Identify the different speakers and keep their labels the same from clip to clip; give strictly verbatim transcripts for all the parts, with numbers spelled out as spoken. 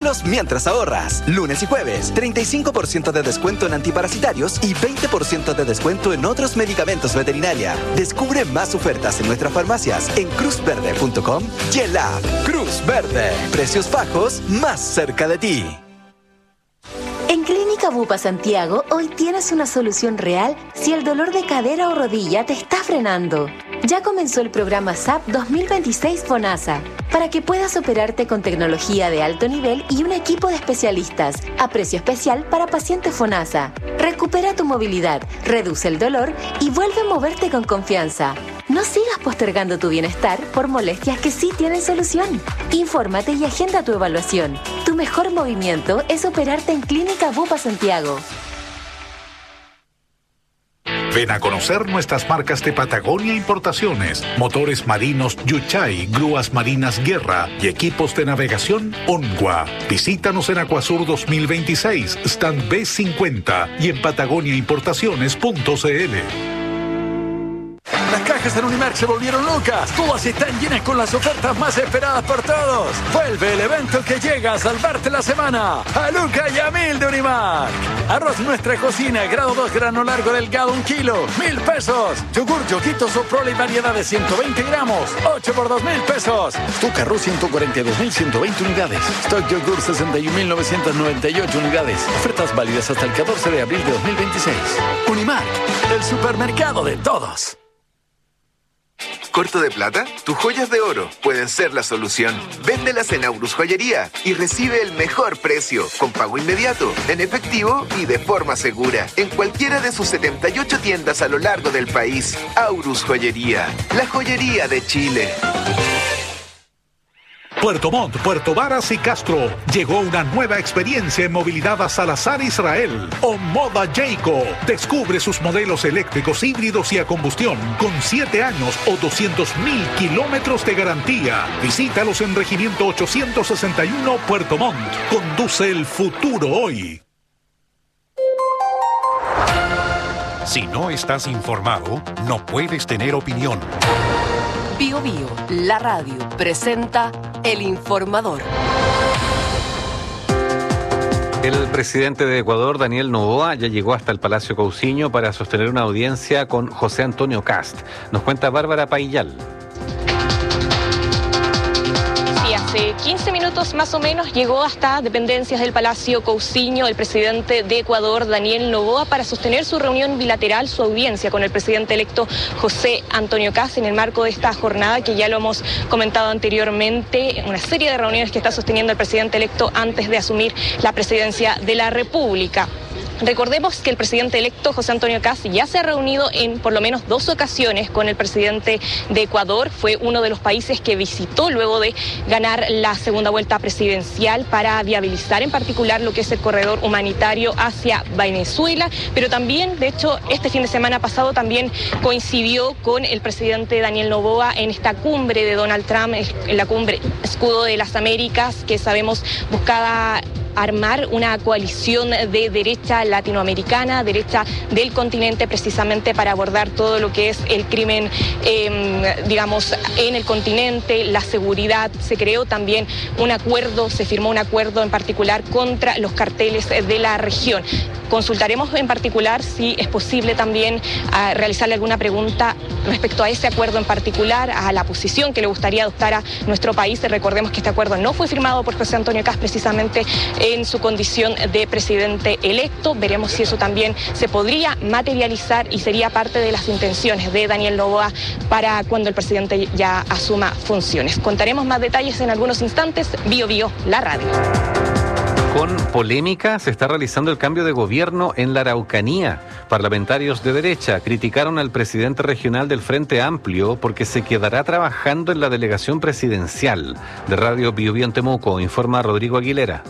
Speaker 1: Consuélalos mientras ahorras. Lunes y jueves, treinta y cinco por ciento de descuento en antiparasitarios y veinte por ciento de descuento en otros medicamentos veterinaria. Descubre más ofertas en nuestras farmacias en cruz verde punto com y en la app. Cruz Verde. Precios bajos más cerca de ti.
Speaker 2: En Clínica Bupa Santiago, hoy tienes una solución real si el dolor de cadera o rodilla te está frenando. Ya comenzó el programa S A P dos mil veintiséis FONASA, para que puedas operarte con tecnología de alto nivel y un equipo de especialistas, a precio especial para pacientes FONASA. Recupera tu movilidad, reduce el dolor y vuelve a moverte con confianza. No sigas postergando tu bienestar por molestias que sí tienen solución. Infórmate y agenda tu evaluación. Tu mejor movimiento es operarte en Clínica Bupa Santiago.
Speaker 3: Ven a conocer nuestras marcas de Patagonia Importaciones, motores marinos Yuchay, grúas marinas Guerra y equipos de navegación Onwa. Visítanos en Acuasur dos mil veintiséis, stand B cincuenta y en patagonia importaciones punto c l.
Speaker 4: Las cajas en Unimark se volvieron locas. Todas están llenas con las ofertas más esperadas por todos. Vuelve el evento que llega a salvarte la semana. A Luca y a Mil de Unimark. Arroz Nuestra Cocina, grado dos, grano largo delgado, un kilo, mil pesos. Yogur Yoquito Soprole y variedad de ciento veinte gramos, ocho por dos mil pesos. Stock Arroz ciento cuarenta y dos mil ciento veinte unidades. Stock Yogur sesenta y un mil novecientas noventa y ocho unidades. Ofertas válidas hasta el catorce de abril de dos mil veintiséis. Unimark, el supermercado de todos.
Speaker 5: ¿Corto de plata? Tus joyas de oro pueden ser la solución. Véndelas en Aurus Joyería y recibe el mejor precio, con pago inmediato, en efectivo y de forma segura, en cualquiera de sus setenta y ocho tiendas a lo largo del país. Aurus Joyería, la joyería de Chile.
Speaker 3: Puerto Montt, Puerto Varas y Castro. Llegó una nueva experiencia en movilidad a Salazar Israel. Omoda Jayco. Descubre sus modelos eléctricos híbridos y a combustión con siete años o doscientos mil kilómetros de garantía. Visítalos en Regimiento ochocientos sesenta y uno Puerto Montt. Conduce el futuro hoy.
Speaker 6: Si no estás informado, no puedes tener opinión.
Speaker 7: Bio Bio, la radio, presenta El Informador.
Speaker 8: El presidente de Ecuador, Daniel Noboa, ya llegó hasta el Palacio Cousiño para sostener una audiencia con José Antonio Kast. Nos cuenta Bárbara Paillal.
Speaker 9: Hace quince minutos más o menos llegó hasta dependencias del Palacio Cousiño el presidente de Ecuador, Daniel Noboa, para sostener su reunión bilateral, su audiencia con el presidente electo José Antonio Kast en el marco de esta jornada que ya lo hemos comentado anteriormente, una serie de reuniones que está sosteniendo el presidente electo antes de asumir la presidencia de la República. Recordemos que el presidente electo José Antonio Kast ya se ha reunido en por lo menos dos ocasiones con el presidente de Ecuador. Fue uno de los países que visitó luego de ganar la segunda vuelta presidencial para viabilizar en particular lo que es el corredor humanitario hacia Venezuela. Pero también, de hecho, este fin de semana pasado también coincidió con el presidente Daniel Noboa en esta cumbre de Donald Trump, en la cumbre Escudo de las Américas, que sabemos buscaba armar una coalición de derecha latinoamericana, derecha del continente, precisamente para abordar todo lo que es el crimen, eh, digamos, en el continente, la seguridad. Se creó también un acuerdo, se firmó un acuerdo en particular contra los carteles de la región. Consultaremos en particular si es posible también uh, realizarle alguna pregunta respecto a ese acuerdo en particular, a la posición que le gustaría adoptar a nuestro país. Recordemos que este acuerdo no fue firmado por José Antonio Kast precisamente en su condición de presidente electo. Veremos si eso también se podría materializar y sería parte de las intenciones de Daniel Noboa para cuando el presidente ya asuma funciones. Contaremos más detalles en algunos instantes. Bio Bio, la radio.
Speaker 8: Con polémica se está realizando el cambio de gobierno en la Araucanía. Parlamentarios de derecha criticaron al presidente regional del Frente Amplio porque se quedará trabajando en la delegación presidencial. De Radio Bio Bio en Temuco, informa Rodrigo Aguilera.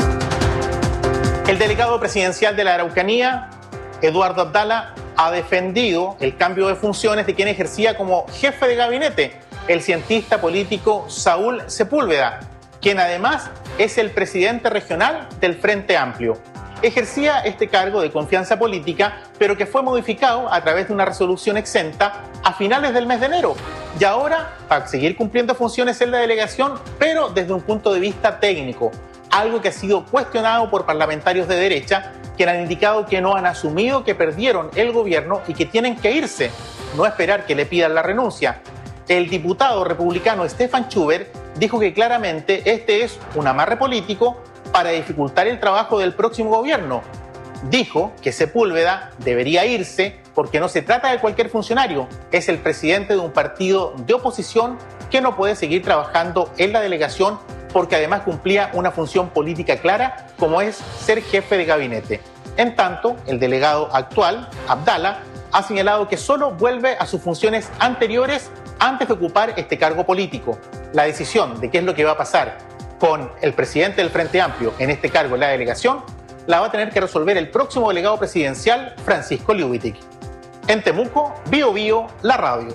Speaker 10: El delegado presidencial de la Araucanía, Eduardo Abdala, ha defendido el cambio de funciones de quien ejercía como jefe de gabinete, el cientista político Saúl Sepúlveda, quien además es el presidente regional del Frente Amplio. Ejercía este cargo de confianza política, pero que fue modificado a través de una resolución exenta a finales del mes de enero. Y ahora, para seguir cumpliendo funciones en la delegación, pero desde un punto de vista técnico. algo que ha sido cuestionado por parlamentarios de derecha, que han indicado que no han asumido que perdieron el gobierno y que tienen que irse, no esperar que le pidan la renuncia. El diputado republicano Stefan Schubert dijo que claramente este es un amarre político para dificultar el trabajo del próximo gobierno. Dijo que Sepúlveda debería irse porque no se trata de cualquier funcionario, es el presidente de un partido de oposición que no puede seguir trabajando en la delegación porque además cumplía una función política clara como es ser jefe de gabinete. En tanto, el delegado actual, Abdala, ha señalado que solo vuelve a sus funciones anteriores antes de ocupar este cargo político. La decisión de qué es lo que va a pasar con el presidente del Frente Amplio en este cargo en la delegación la va a tener que resolver el próximo delegado presidencial, Francisco Liubitic. En Temuco, Bio Bio, la radio.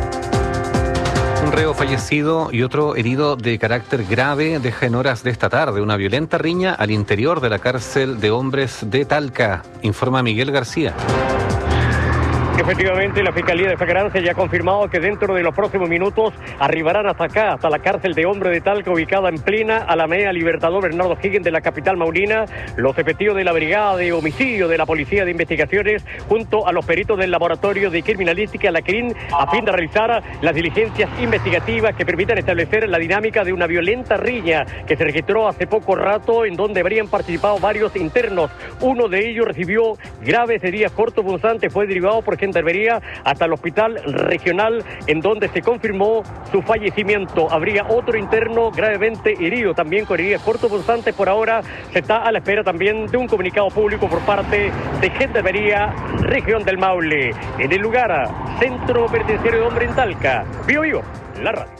Speaker 8: Un reo fallecido y otro herido de carácter grave deja en horas de esta tarde una violenta riña al interior de la cárcel de hombres de Talca, informa Miguel García.
Speaker 11: Efectivamente, la Fiscalía de Flagrancia ya ha confirmado que dentro de los próximos minutos arribarán hasta acá, hasta la cárcel de hombres de Talca, ubicada en plena Alameda Libertador Bernardo Higgins de la capital maulina, los efectivos de la Brigada de Homicidio de la Policía de Investigaciones, junto a los peritos del Laboratorio de Criminalística, la C R I N, a fin de realizar las diligencias investigativas que permitan establecer la dinámica de una violenta riña que se registró hace poco rato, en donde habrían participado varios internos. Uno de ellos recibió graves heridas cortopunzantes, fue derivado por Gendarmería hasta el hospital regional, en donde se confirmó su fallecimiento. Habría otro interno gravemente herido, también con heridas cortopunzantes. Por ahora se está a la espera también de un comunicado público por parte de Gendarmería Región del Maule. En el lugar, Centro Penitenciario de Hombre en Talca. Bio Bio, la radio.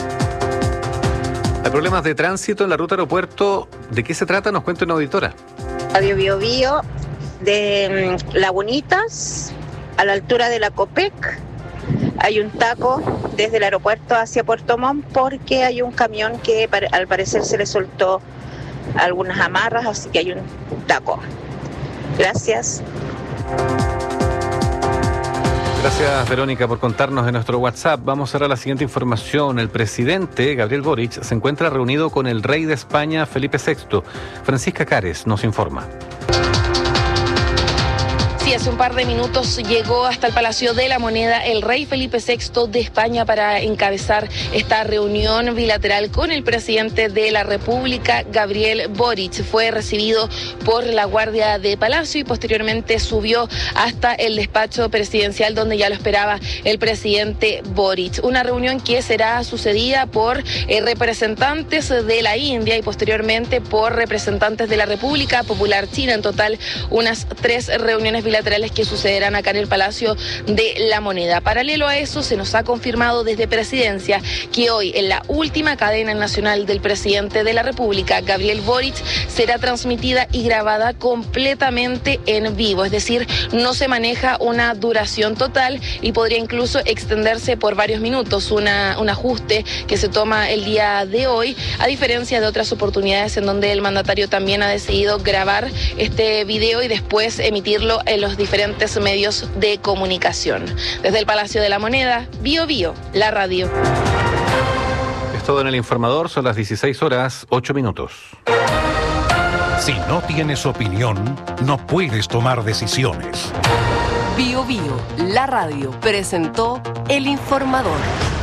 Speaker 8: Hay problemas de tránsito en la ruta aeropuerto. ¿De qué se trata? Nos cuenta una auditora.
Speaker 12: Radio Bio Bio, de Lagunitas, a la altura de la Copec, hay un taco desde el aeropuerto hacia Puerto Montt porque hay un camión que al parecer se le soltó algunas amarras, así que hay un taco. Gracias.
Speaker 8: Gracias, Verónica, por contarnos en nuestro WhatsApp. Vamos ahora a la siguiente información. El presidente, Gabriel Boric, se encuentra reunido con el rey de España, Felipe sexto. Francisca Cares nos informa.
Speaker 9: Sí, hace un par de minutos llegó hasta el Palacio de la Moneda el rey Felipe sexto de España para encabezar esta reunión bilateral con el presidente de la República, Gabriel Boric. Fue recibido por la Guardia de Palacio y posteriormente subió hasta el despacho presidencial donde ya lo esperaba el presidente Boric. Una reunión que será sucedida por eh, representantes de la India y posteriormente por representantes de la República Popular China. En total, unas tres reuniones bilaterales bilaterales que sucederán acá en el Palacio de la Moneda. Paralelo a eso, se nos ha confirmado desde Presidencia que hoy, en la última cadena nacional del presidente de la República, Gabriel Boric, será transmitida y grabada completamente en vivo, es decir, no se maneja una duración total y podría incluso extenderse por varios minutos, una, un ajuste que se toma el día de hoy, a diferencia de otras oportunidades en donde el mandatario también ha decidido grabar este video y después emitirlo en los diferentes medios de comunicación. Desde el Palacio de la Moneda, Bio Bio, la radio.
Speaker 8: Es todo en El Informador, son las dieciséis horas, ocho minutos.
Speaker 6: Si no tienes opinión, no puedes tomar decisiones.
Speaker 7: Bio Bio, la radio, presentó El Informador.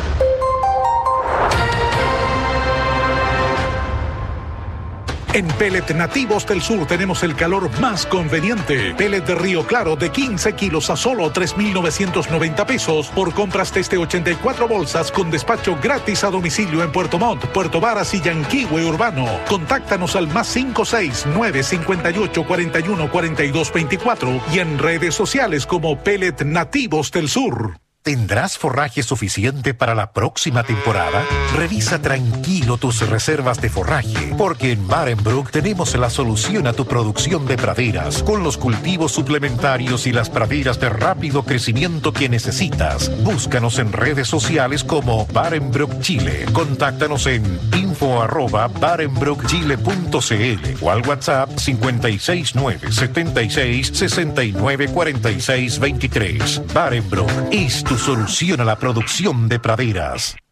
Speaker 3: En Pellet Nativos del Sur tenemos el calor más conveniente. Pellet de Río Claro de quince kilos a solo tres mil novecientos noventa pesos por compras desde ochenta y cuatro bolsas con despacho gratis a domicilio en Puerto Montt, Puerto Varas y Yanquihue Urbano. Contáctanos al más cinco seis nueve cinco ocho cuatro uno cuatro dos dos cuatro y en redes sociales como Pellet Nativos del Sur.
Speaker 13: ¿Tendrás forraje suficiente para la próxima temporada? Revisa tranquilo tus reservas de forraje, porque en Barenbrook tenemos la solución a tu producción de praderas, con los cultivos suplementarios y las praderas de rápido crecimiento que necesitas. Búscanos en redes sociales como Barenbrook Chile. Contáctanos en info arroba barenbrook chile punto c l o al WhatsApp cinco seis nueve siete seis seis nueve cuatro seis dos tres. Barenbrook es tu solución a la producción de praderas.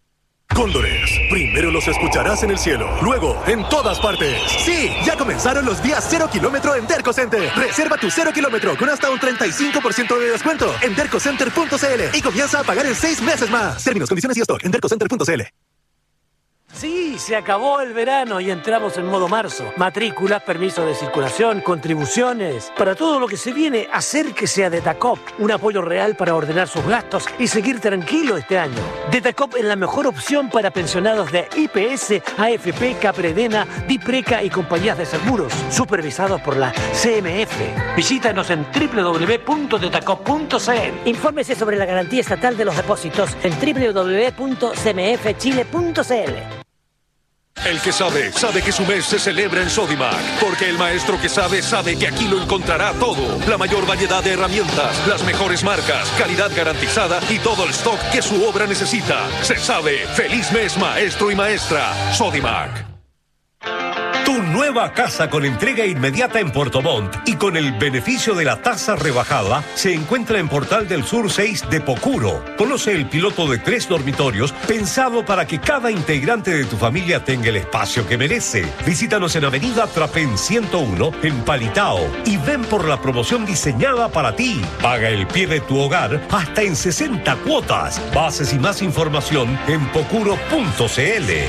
Speaker 14: Cóndores. Primero los escucharás en el cielo, luego en todas partes. Sí, ya comenzaron los días cero kilómetro en Derco Center. Reserva tu cero kilómetro con hasta un treinta y cinco por ciento de descuento en derco center punto c l y comienza a pagar en seis meses más. Términos, condiciones y stock en derco center punto c l.
Speaker 15: Sí, se acabó el verano y entramos en modo marzo. Matrículas, permisos de circulación, contribuciones. Para todo lo que se viene, acérquese a Detacop. Un apoyo real para ordenar sus gastos y seguir tranquilo este año. Detacop es la mejor opción para pensionados de I P S, A F P, Capredena, Dipreca y compañías de seguros, supervisados por la C M F. Visítanos en doble u doble u doble u punto detacop punto c l.
Speaker 16: Infórmese sobre la garantía estatal de los depósitos en doble u doble u doble u punto c m f chile punto c l.
Speaker 17: El que sabe, sabe que su mes se celebra en Sodimac, porque el maestro que sabe, sabe que aquí lo encontrará todo. La mayor variedad de herramientas, las mejores marcas, calidad garantizada y todo el stock que su obra necesita. Se sabe. Feliz mes, maestro y maestra. Sodimac.
Speaker 18: Tu nueva casa con entrega inmediata en Puerto Montt y con el beneficio de la tasa rebajada se encuentra en Portal del Sur seis de Pocuro. Conoce el piloto de tres dormitorios pensado para que cada integrante de tu familia tenga el espacio que merece. Visítanos en Avenida Trapén ciento uno en Palitao y ven por la promoción diseñada para ti. Paga el pie de tu hogar hasta en sesenta cuotas. Bases y más información en pocuro punto c l.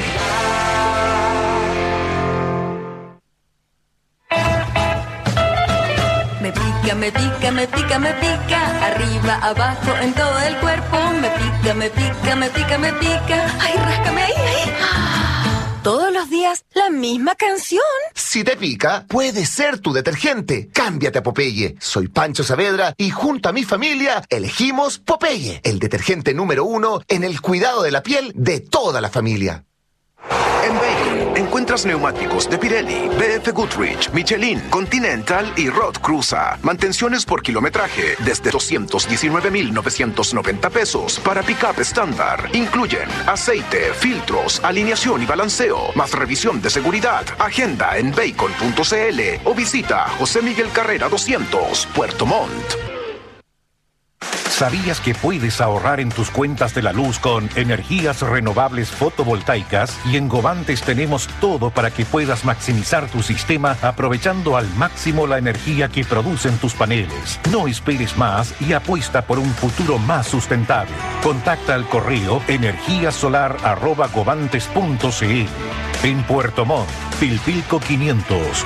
Speaker 19: Me pica, me pica, me pica, me pica, arriba, abajo, en todo el cuerpo. Me pica, me pica, me pica, me pica. Ay, ráscame ahí, ahí. Todos los días, la misma canción.
Speaker 20: Si te pica, puede ser tu detergente. Cámbiate a Popeye. Soy Pancho Saavedra y junto a mi familia elegimos Popeye, el detergente número uno en el cuidado de la piel de toda la familia.
Speaker 21: En Bacon encuentras neumáticos de Pirelli, B F Goodrich, Michelin, Continental y Road Cruza. Mantenciones por kilometraje desde doscientos diecinueve mil novecientos noventa pesos para pick-up estándar. Incluyen aceite, filtros, alineación y balanceo, más revisión de seguridad. Agenda en bacon punto c l o visita José Miguel Carrera doscientos, Puerto Montt.
Speaker 6: ¿Sabías que puedes ahorrar en tus cuentas de la luz con energías renovables fotovoltaicas? Y en Govantes tenemos todo para que puedas maximizar tu sistema aprovechando al máximo la energía que producen tus paneles. No esperes más y apuesta por un futuro más sustentable. Contacta al correo energíasolar arroba govantes punto c l. En Puerto Montt, Pilpilco quinientos.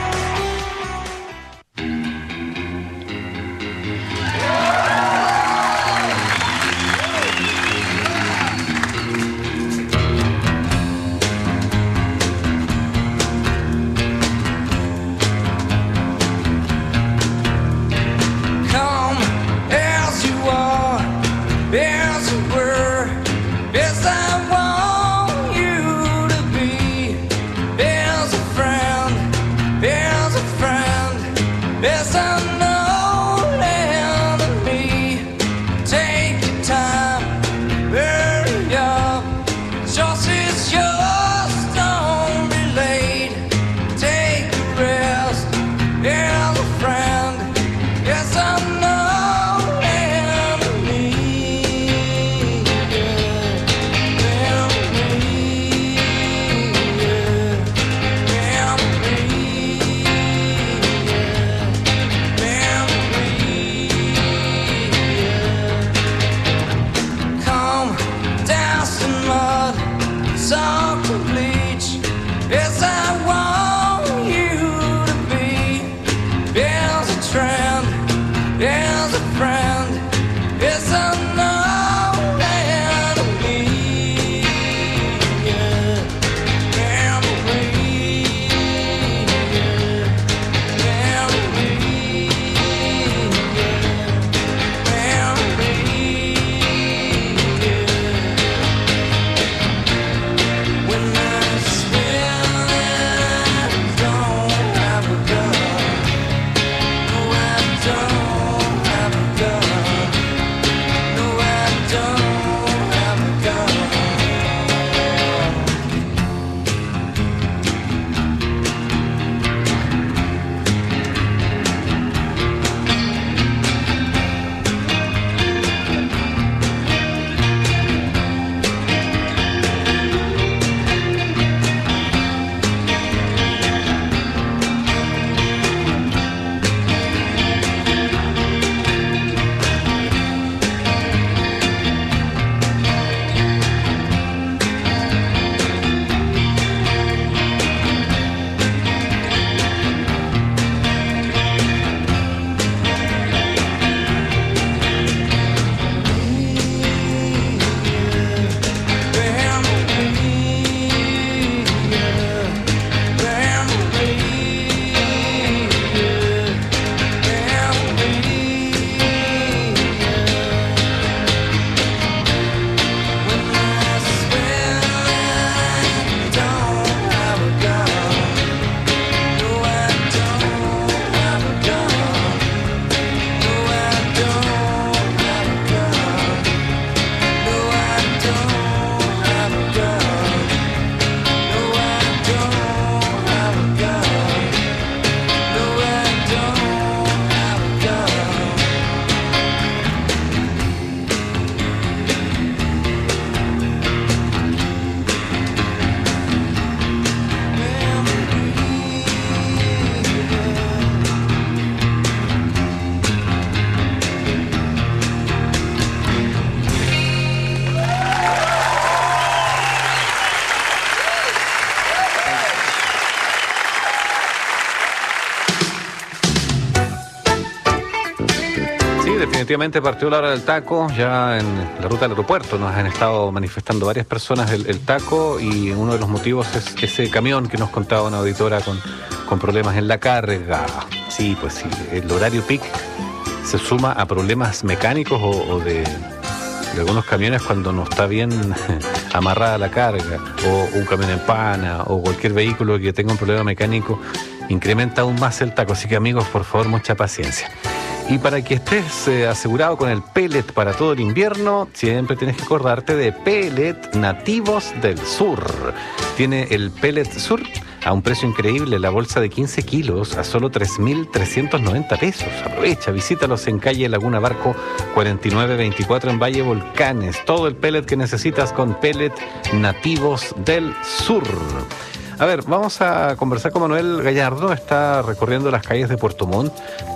Speaker 8: Definitivamente partió la hora del taco, ya en la ruta del aeropuerto nos han estado manifestando varias personas el, el taco y uno de los motivos es ese camión que nos contaba una auditora con, con problemas en la carga. Sí, pues sí, el horario peak se suma a problemas mecánicos o, o de, de algunos camiones cuando no está bien amarrada la carga, o un camión en pana, o cualquier vehículo que tenga un problema mecánico, incrementa aún más el taco. Así que amigos, por favor, mucha paciencia. Y para que estés eh, asegurado con el pellet para todo el invierno, siempre tienes que acordarte de Pellet Nativos del Sur. Tiene el Pellet Sur a un precio increíble, la bolsa de quince kilos a solo tres mil trescientos noventa pesos. Aprovecha, visítalos en calle Laguna Barco cuarenta y nueve veinticuatro en Valle Volcanes. Todo el pellet que necesitas con Pellet Nativos del Sur. A ver, vamos a conversar con Manuel Gallardo, está recorriendo las calles de Puerto Montt.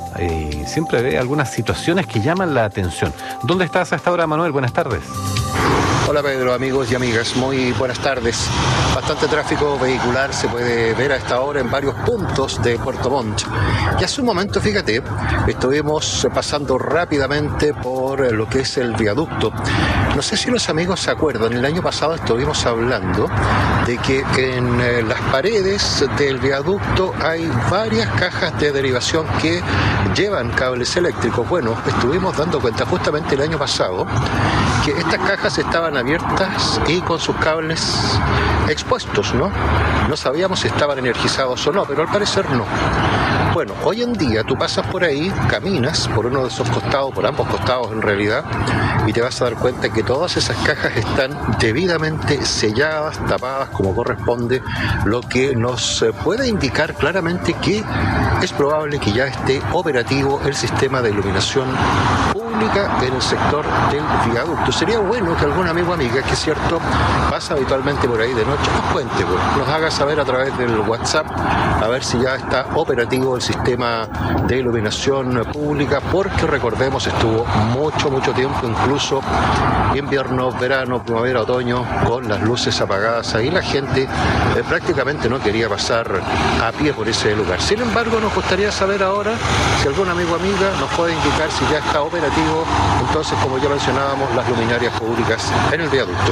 Speaker 8: Y siempre ve algunas situaciones que llaman la atención. ¿Dónde estás a esta hora, Manuel? Buenas tardes.
Speaker 1: Hola Pedro, amigos y amigas, muy buenas tardes. Bastante tráfico vehicular se puede ver a esta hora en varios puntos de Puerto Montt. Y hace un momento, fíjate, estuvimos pasando rápidamente por lo que es el viaducto. No sé si los amigos se acuerdan, el año pasado estuvimos hablando de que en las paredes del viaducto hay varias cajas de derivación que llevan cables eléctricos. Bueno, estuvimos dando cuenta justamente el año pasado que estas cajas estaban abiertas y con sus cables expuestos, ¿no? No sabíamos si estaban energizados o no, pero al parecer no. Bueno, hoy en día tú pasas por ahí, caminas por uno de esos costados, por ambos costados en realidad, y te vas a dar cuenta que todas esas cajas están debidamente selladas, tapadas como corresponde, lo que nos puede indicar claramente que es probable que ya esté operativo el sistema de iluminación pública en el sector del viaducto. Sería bueno que algún amigo o amiga, que es cierto, pasa habitualmente por ahí de noche, nos cuente, pues, nos haga saber a través del WhatsApp, a ver si ya está operativo el sistema de iluminación pública, porque recordemos, estuvo mucho, mucho tiempo, incluso invierno, verano, primavera, otoño, con las luces apagadas ahí. La gente eh, prácticamente no quería pasar a pie por ese lugar. Sin embargo, nos gustaría saber ahora si algún amigo o amiga nos puede indicar si ya está operativo, entonces, como ya mencionábamos, las luminarias públicas en el viaducto.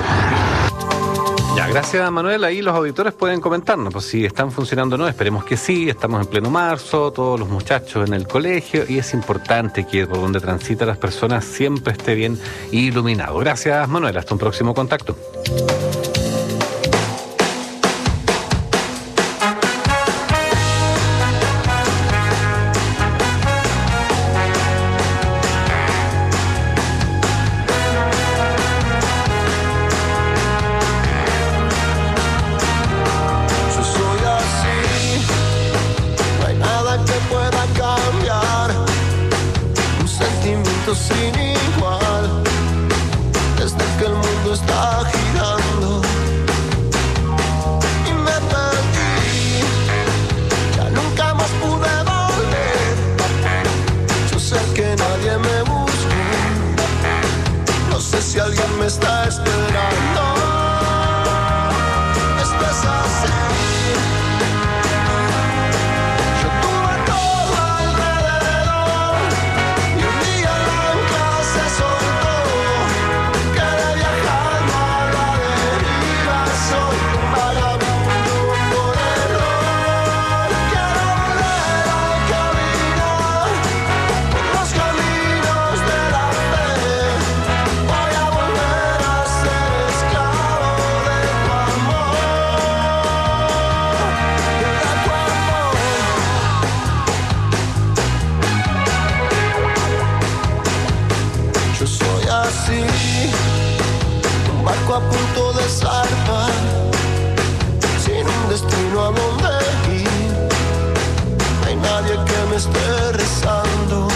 Speaker 8: Ya, gracias Manuel. Ahí los auditores pueden comentarnos pues, si están funcionando o no. Esperemos que sí. Estamos en pleno marzo, todos los muchachos en el colegio y es importante que por donde transitan las personas siempre esté bien iluminado. Gracias Manuel. Hasta un próximo contacto.
Speaker 22: Sin igual, desde que el mundo está girando y me perdí, ya nunca más pude volver. Yo sé que nadie me busca, no sé si alguien me está esperando. Esto es así. A punto de zarpar, sin un destino a donde ir. No hay nadie que me esté rezando.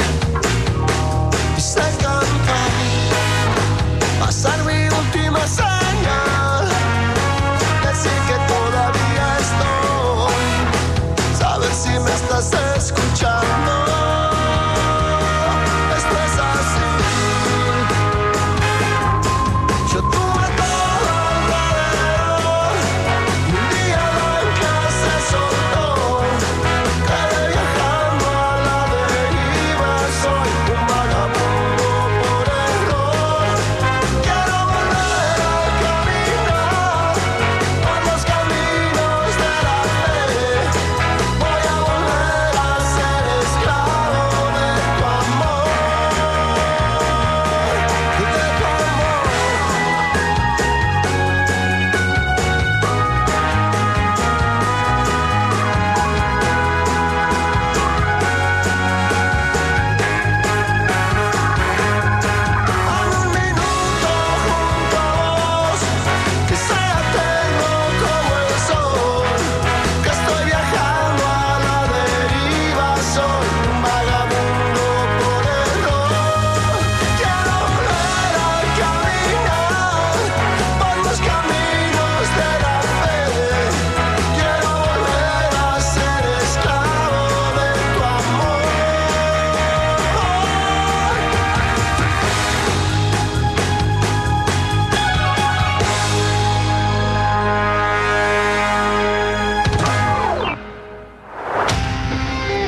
Speaker 22: Y sé cantar, pasar mi última señal, decir que todavía estoy, saber si me estás escuchando. Soy un vagabundo.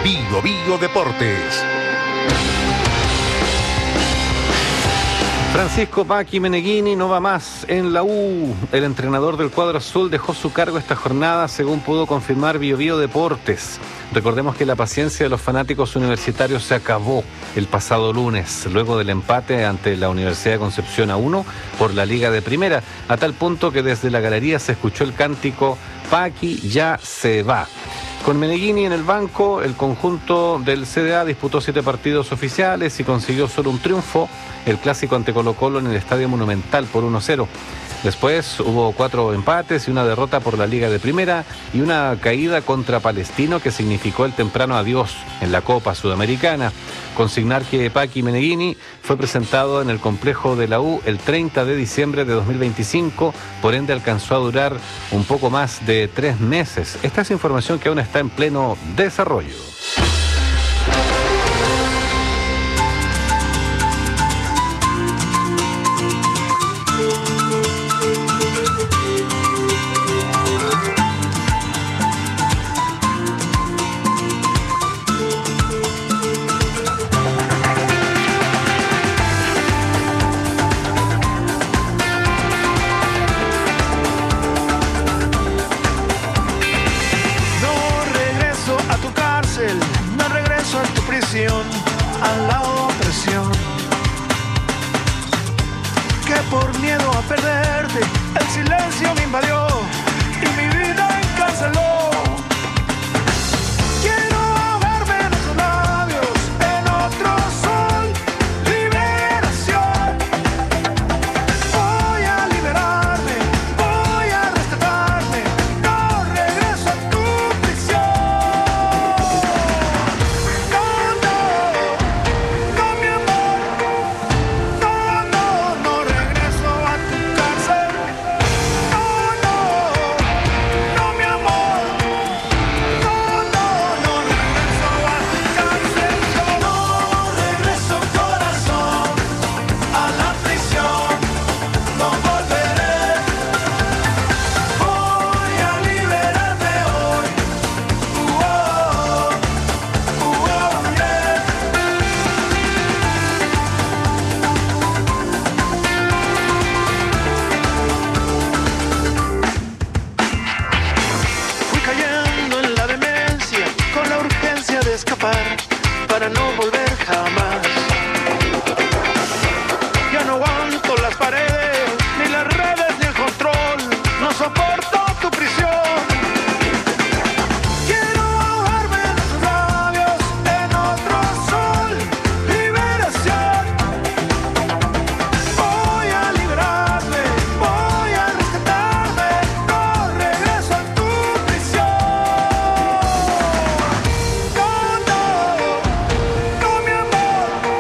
Speaker 13: Bio Bio Deportes.
Speaker 8: Francisco Paqui Meneghini no va más en la U. El entrenador del cuadro azul dejó su cargo esta jornada, según pudo confirmar Bio Bio Deportes. Recordemos que la paciencia de los fanáticos universitarios se acabó el pasado lunes, luego del empate ante la Universidad de Concepción a uno por la Liga de Primera, a tal punto que desde la galería se escuchó el cántico "Paqui ya se va". Con Meneghini en el banco, el conjunto del C D A disputó siete partidos oficiales y consiguió solo un triunfo, el clásico ante Colo-Colo en el Estadio Monumental por uno cero. Después hubo cuatro empates y una derrota por la Liga de Primera y una caída contra Palestino que significó el temprano adiós en la Copa Sudamericana. Consignar que Paqui Meneghini fue presentado en el complejo de la U el treinta de diciembre de dos mil veinticinco, por ende alcanzó a durar un poco más de tres meses. Esta es información que aún está en pleno desarrollo.
Speaker 22: A la opresión, que por miedo a perderte el silencio me invadió y mi vida encarceló. Quiero ahogarme en otros labios, en otro sol, liberación. Voy a liberarme, voy a rescatarme, no regreso a tu prisión. Para no volver jamás. Ya no aguanto las paredes, ni las redes, ni el control. No soporto tu prisión. Quiero ahogarme en tus labios, en otro sol, liberación. Voy a liberarme, voy a rescatarme, no regreso a tu prisión. No, no, no, mi amor.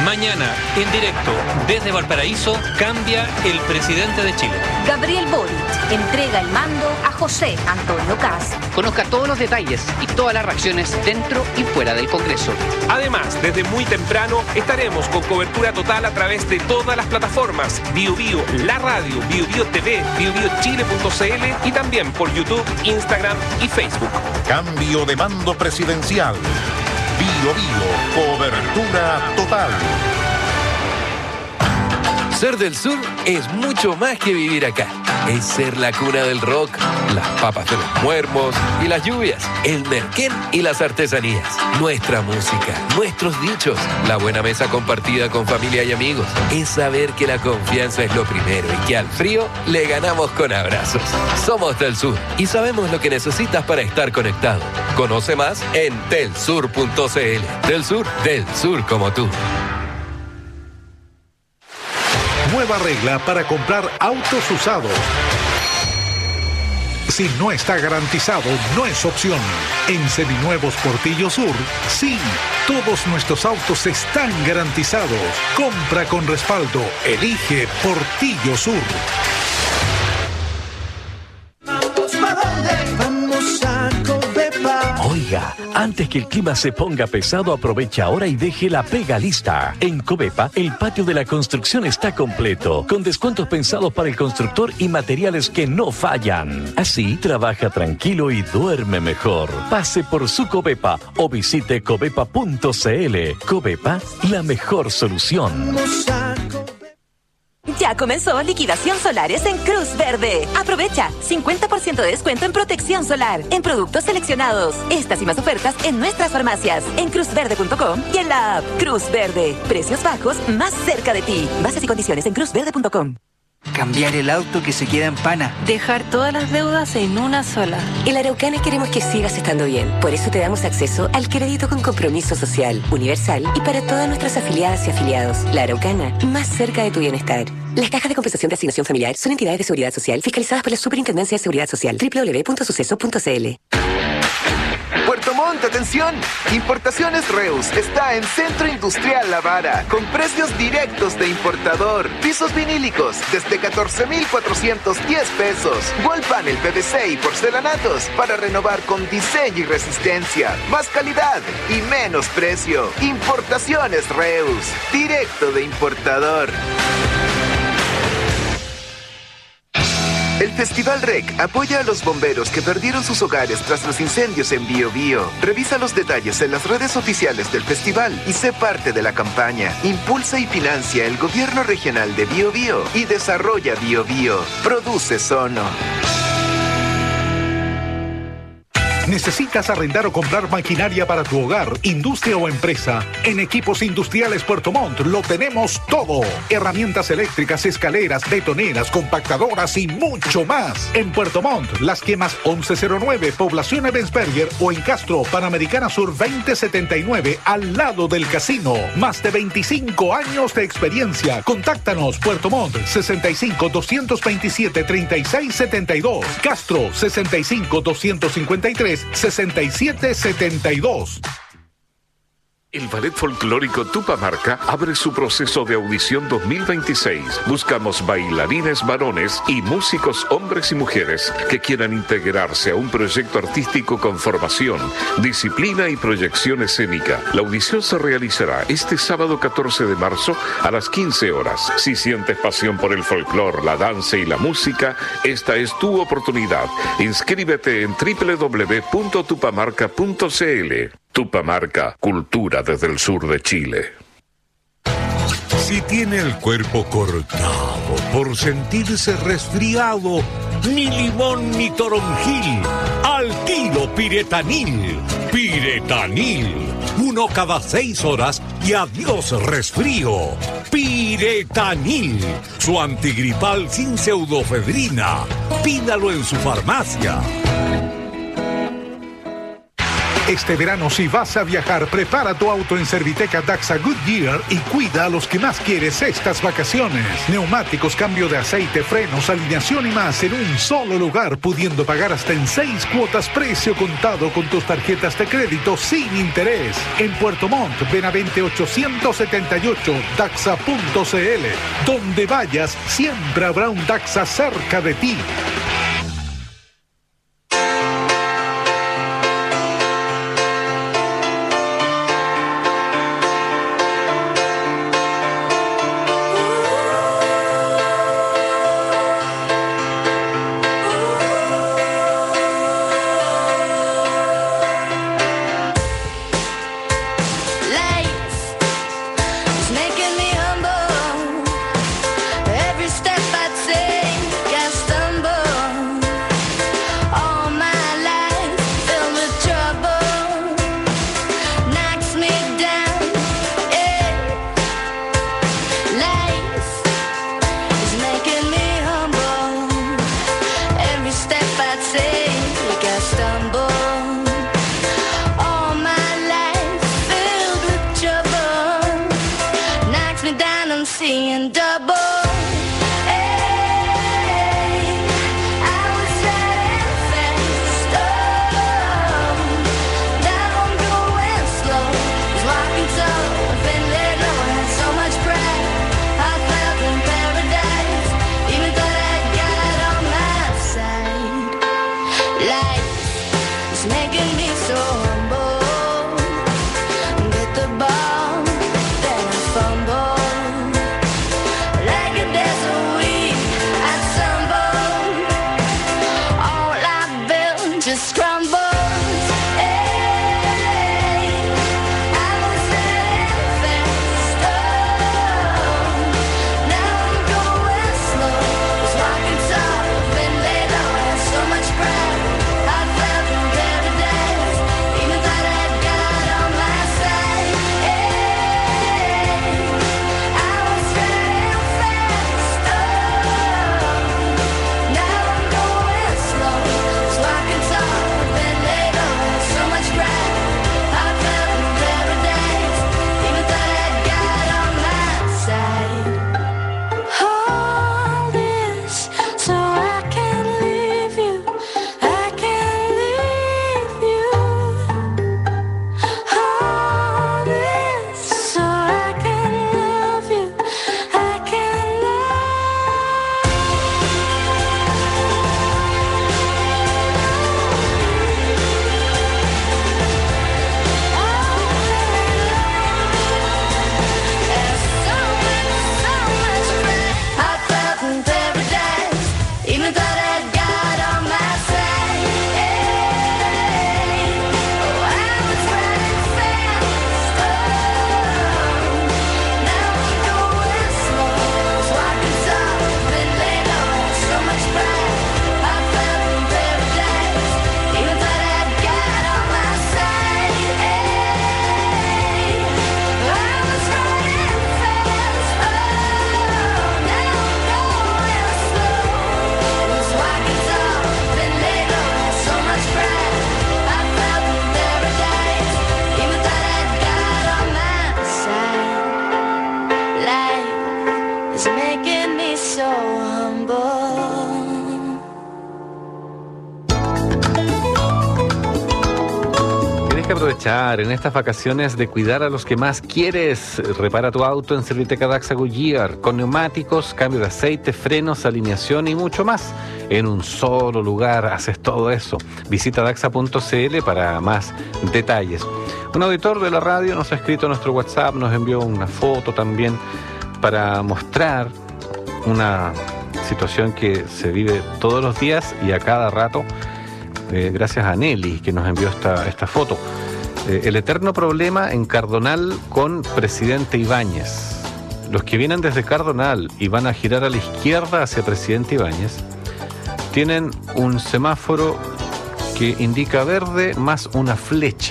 Speaker 2: Mañana, en directo, desde Valparaíso, cambia el presidente de Chile.
Speaker 4: Gabriel Boric entrega el mando a José Antonio Kast.
Speaker 23: Conozca todos los detalles y todas las reacciones dentro y fuera del Congreso.
Speaker 24: Además, desde muy temprano estaremos con cobertura total a través de todas las plataformas: Bio Bio, La Radio, Bio Bio T V, bio bio chile punto c l y también por YouTube, Instagram y Facebook.
Speaker 6: Cambio de mando presidencial. Bio Bio, cobertura total.
Speaker 25: Ser del sur es mucho más que vivir acá. Es ser la cuna del rock, las papas de los muermos y las lluvias, el merquén y las artesanías, nuestra música, nuestros dichos, la buena mesa compartida con familia y amigos. Es saber que la confianza es lo primero y que al frío le ganamos con abrazos. Somos del sur y sabemos lo que necesitas para estar conectado. Conoce más en telsur punto c l. Del sur, del sur como tú.
Speaker 3: Nueva regla para comprar autos usados. Si no está garantizado, no es opción. En Seminuevos Portillo Sur, sí, todos nuestros autos están garantizados. Compra con respaldo. Elige Portillo Sur.
Speaker 26: Oiga, antes que el clima se ponga pesado, aprovecha ahora y deje la pega lista. En Covepa, el patio de la construcción está completo, con descuentos pensados para el constructor y materiales que no fallan. Así, trabaja tranquilo y duerme mejor. Pase por su Covepa o visite covepa punto c l. Covepa, la mejor solución.
Speaker 27: Ya comenzó liquidación solares en Cruz Verde. Aprovecha cincuenta por ciento de descuento en protección solar, en productos seleccionados. Estas y más ofertas en nuestras farmacias, en cruz verde punto com y en la app Cruz Verde. Precios bajos más cerca de ti. Bases y condiciones en cruz verde punto com.
Speaker 28: Cambiar el auto que se queda en pana.
Speaker 29: Dejar todas las deudas en una sola.
Speaker 30: En la Araucana queremos que sigas estando bien. Por eso te damos acceso al crédito con compromiso social, universal y para todas nuestras afiliadas y afiliados. La Araucana, más cerca de tu bienestar. Las cajas de compensación de asignación familiar son entidades de seguridad social fiscalizadas por la Superintendencia de Seguridad Social. doble u doble u doble u punto suceso punto c l.
Speaker 5: Puerto Montt, atención. Importaciones Reus está en Centro Industrial La Vara, con precios directos de importador. Pisos vinílicos desde catorce mil cuatrocientos diez pesos. Wall panel P V C y porcelanatos para renovar con diseño y resistencia. Más calidad y menos precio. Importaciones Reus, directo de importador. El Festival R E C apoya a los bomberos que perdieron sus hogares tras los incendios en Bio Bio. Revisa los detalles en las redes oficiales del festival y sé parte de la campaña. Impulsa y financia el gobierno regional de Bio Bio y desarrolla Bio Bio. Produce Sono.
Speaker 3: ¿Necesitas arrendar o comprar maquinaria para tu hogar, industria o empresa? En Equipos Industriales Puerto Montt lo tenemos todo. Herramientas eléctricas, escaleras, betoneras, compactadoras y mucho más. En Puerto Montt, Las Quemas once cero nueve, Población Ebensberger o en Castro, Panamericana Sur veinte setenta y nueve, al lado del casino. Más de veinticinco años de experiencia. Contáctanos, Puerto Montt, sesenta y cinco, doscientos veintisiete, treinta y seis setenta y dos. Castro, sesenta y cinco, doscientos cincuenta y tres, sesenta y siete setenta y dos.
Speaker 31: El Ballet Folclórico Tupamarca abre su proceso de audición dos mil veintiséis. Buscamos bailarines varones y músicos hombres y mujeres que quieran integrarse a un proyecto artístico con formación, disciplina y proyección escénica. La audición se realizará este sábado catorce de marzo a las quince horas. Si sientes pasión por el folclore, la danza y la música, esta es tu oportunidad. Inscríbete en doble u doble u doble u punto tupamarca punto c l. Tupamarca, cultura desde el sur de Chile.
Speaker 18: Si tiene el cuerpo cortado por sentirse resfriado, ni limón ni toronjil, al tiro Piretanil. Piretanil, uno cada seis horas y adiós resfrío. Piretanil, su antigripal sin pseudofedrina. Pídalo en su farmacia.
Speaker 3: Este verano, si vas a viajar, prepara tu auto en Serviteca Daxa Goodyear y cuida a los que más quieres estas vacaciones. Neumáticos, cambio de aceite, frenos, alineación y más en un solo lugar, pudiendo pagar hasta en seis cuotas precio contado con tus tarjetas de crédito sin interés. En Puerto Montt, Benavente ochocientos setenta y ocho, daxa punto c l. Donde vayas, siempre habrá un Daxa cerca de ti.
Speaker 8: Aprovechar en estas vacaciones de cuidar a los que más quieres. Repara tu auto en Serviteca Daxa Goodyear con neumáticos, cambio de aceite, frenos, alineación y mucho más. En un solo lugar haces todo eso. Visita daxa punto c l para más detalles. Un auditor de la radio nos ha escrito a nuestro WhatsApp, nos envió una foto también para mostrar una situación que se vive todos los días y a cada rato. Eh, gracias a Nelly que nos envió esta, esta foto. Eh, el eterno problema en Cardonal con Presidente Ibáñez. Los que vienen desde Cardonal y van a girar a la izquierda hacia Presidente Ibáñez tienen un semáforo que indica verde más una flecha.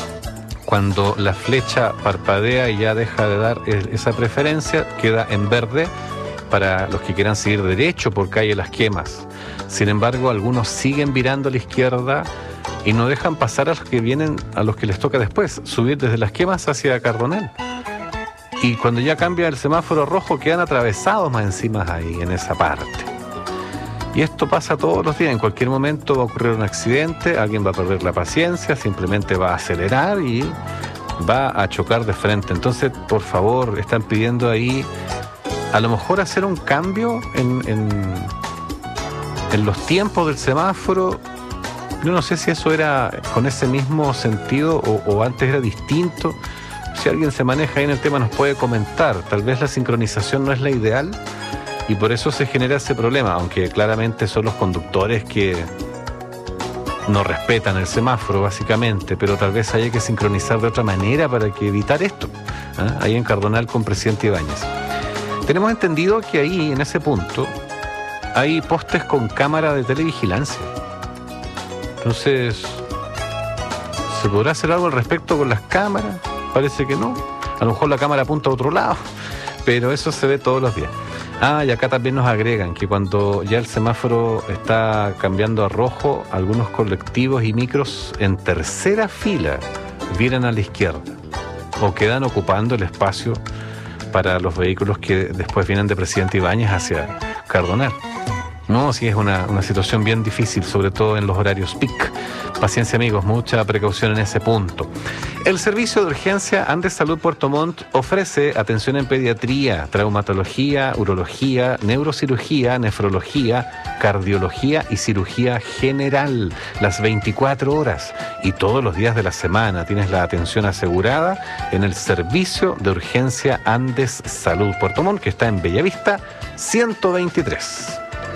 Speaker 8: Cuando la flecha parpadea y ya deja de dar esa preferencia, queda en verde para los que quieran seguir derecho por calle Las Quemas. Sin embargo, algunos siguen virando a la izquierda y no dejan pasar a los que vienen, a los que les toca después, subir desde Las Quemas hacia Cardonal. Y cuando ya cambia el semáforo rojo, quedan atravesados más encima ahí, en esa parte. Y esto pasa todos los días. En cualquier momento va a ocurrir un accidente, alguien va a perder la paciencia, simplemente va a acelerar y va a chocar de frente. Entonces, por favor, están pidiendo ahí a lo mejor hacer un cambio en, en, en los tiempos del semáforo. Yo no sé si eso era con ese mismo sentido o, o antes era distinto. Si alguien se maneja ahí en el tema nos puede comentar. Tal vez la sincronización no es la ideal y por eso se genera ese problema, aunque claramente son los conductores que no respetan el semáforo básicamente, pero tal vez haya que sincronizar de otra manera para que evitar esto, ¿eh? Ahí en Cardonal con Presidente Ibáñez. Tenemos entendido que ahí, en ese punto, hay postes con cámara de televigilancia. Entonces, ¿se podrá hacer algo al respecto con las cámaras? Parece que no. A lo mejor la cámara apunta a otro lado, pero eso se ve todos los días. Ah, y acá también nos agregan que cuando ya el semáforo está cambiando a rojo, algunos colectivos y micros en tercera fila viran a la izquierda o quedan ocupando el espacio para los vehículos que después vienen de Presidente Ibáñez hacia Cardonal. No, sí es una, una situación bien difícil, sobre todo en los horarios peak. Paciencia, amigos, mucha precaución en ese punto. El Servicio de Urgencia Andes Salud Puerto Montt ofrece atención en pediatría, traumatología, urología, neurocirugía, nefrología, cardiología y cirugía general, las veinticuatro horas y todos los días de la semana. Tienes la atención asegurada en el Servicio de Urgencia Andes Salud Puerto Montt, que está en Bellavista ciento veintitrés.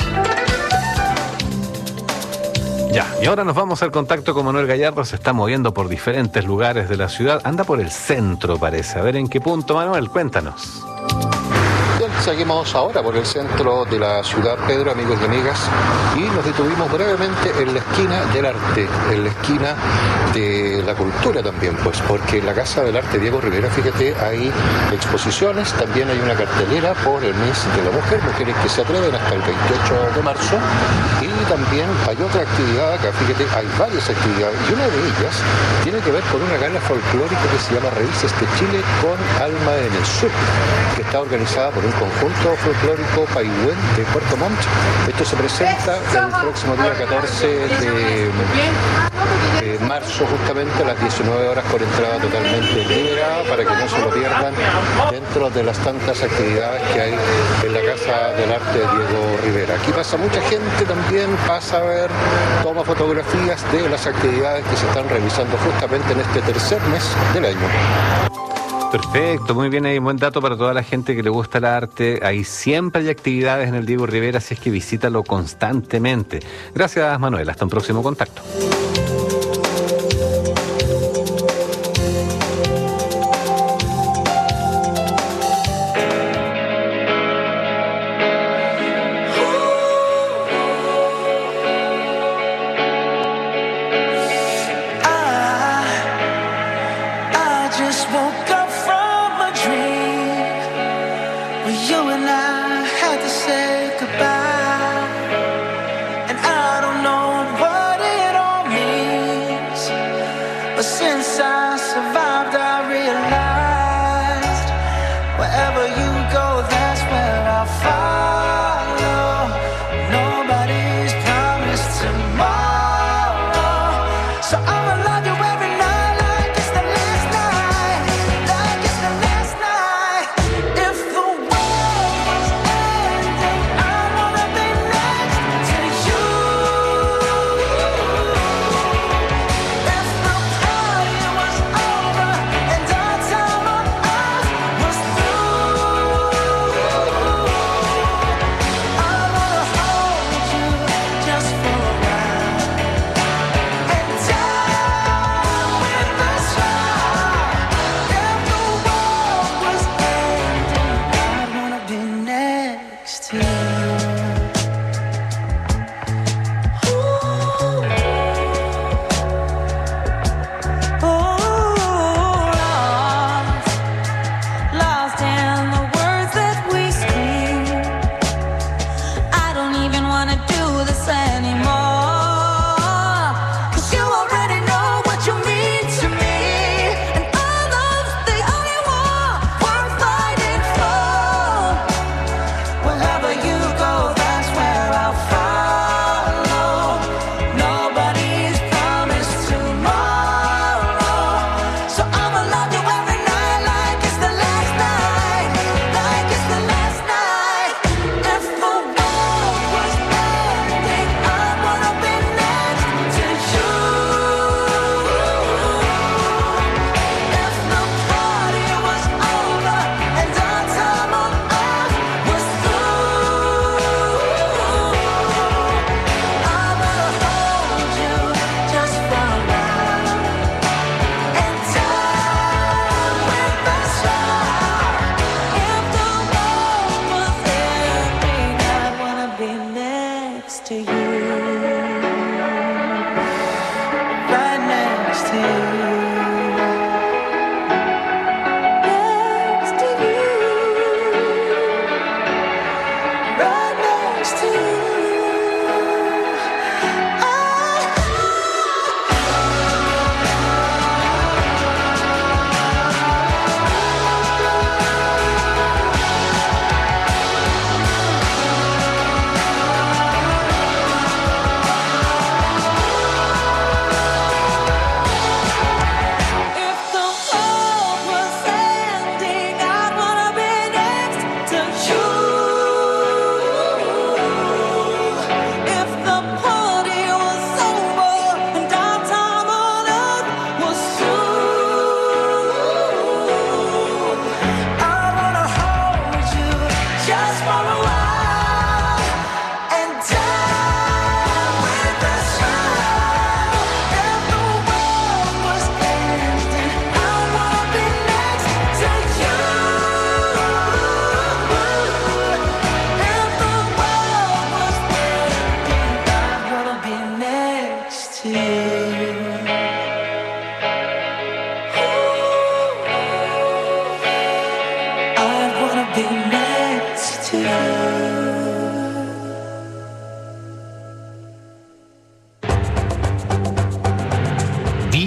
Speaker 8: Ya, y ahora nos vamos al contacto con Manuel Gallardo. Se está moviendo por diferentes lugares de la ciudad. Anda por el centro, parece. A ver en qué punto, Manuel, cuéntanos.
Speaker 1: Bien, seguimos ahora por el centro de la ciudad, Pedro, amigos y amigas, y nos detuvimos brevemente en la esquina del arte, en la esquina de la cultura también, pues, porque en la Casa del Arte Diego Rivera, fíjate, hay exposiciones, también hay una cartelera por el mes de la mujer, mujeres que se atreven hasta el veintiocho de marzo, y también hay otra actividad acá, fíjate, hay varias actividades, y una de ellas tiene que ver con una gala folclórica que se llama Raíces de Chile con Alma en el Sur, que está organizada por un conjunto folclórico Paihuén de Puerto Montt. Esto se presenta el próximo día catorce de, de marzo, justamente a las diecinueve horas, con entrada totalmente liberada, para que no se lo pierdan dentro de las tantas actividades que hay en la Casa del Arte de Diego Rivera. Aquí pasa mucha gente también, pasa a ver, toma fotografías de las actividades que se están realizando justamente en este tercer mes del año.
Speaker 8: Perfecto, muy bien, hay un buen dato para toda la gente que le gusta el arte. Ahí siempre hay actividades en el Diego Rivera, así es que visítalo constantemente. Gracias, Manuel. Hasta un próximo contacto.
Speaker 22: And I don't know what it all means.